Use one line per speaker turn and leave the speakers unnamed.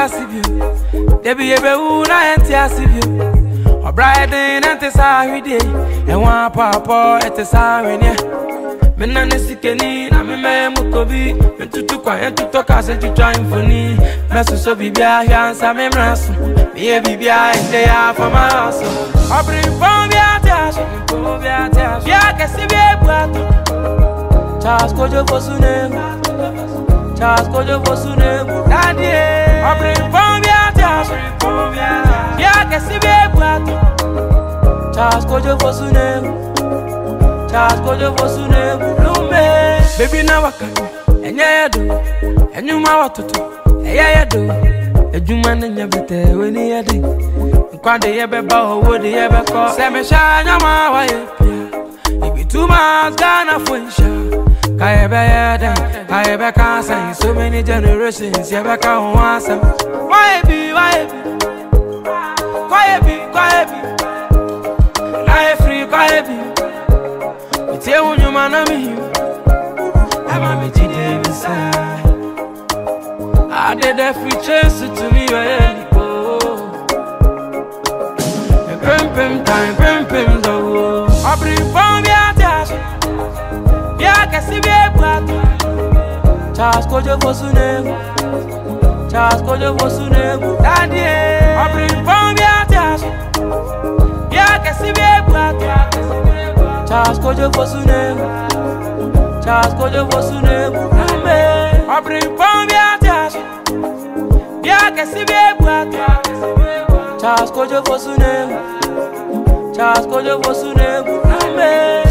anti-asibio. They be a beuna anti-asibio. A bride in anti-sahidi. And one papa at the Sarenia. Menanisikeni, na me mukobi. Mentutu quiet to talk as a trying for me. Messu bibia, handsome embrace. Me a bibia, and they are for my house. I bring from the attach. Yeah, can see me. Charles Kojo Bosune. Charles Kojo Bosune. Daddy, I bring from the attach. Yeah, can see me. Charles Kojo Bosune. Charles Kojo Bosune. Lume. Baby, now I can. And yeah, do. And you ma what to do. Yeah, do. A human in your bed when he had it. Quando you ever bow, would you ever call? Sam shine your my wife. If you 2 months gone off when shine. I ever can't say so many generations. You ever can't want some. Why be? Quiet be. Life free, quiet be. It's here when you man of me. I'm a bitch inside. I did that free chance to me. Pim do. I bring from the attach. Yeah, can see me. Charles Kojo Bosune. Charles Kojo Bosune. Daddy, I bring from the attach. Yeah, can see me. Charles Kojo Bosune. Charles Kojo Bosune. I bring from the attach. Yeah, can see me. Charles Kojo Bosune. Charles Kojo Bosune.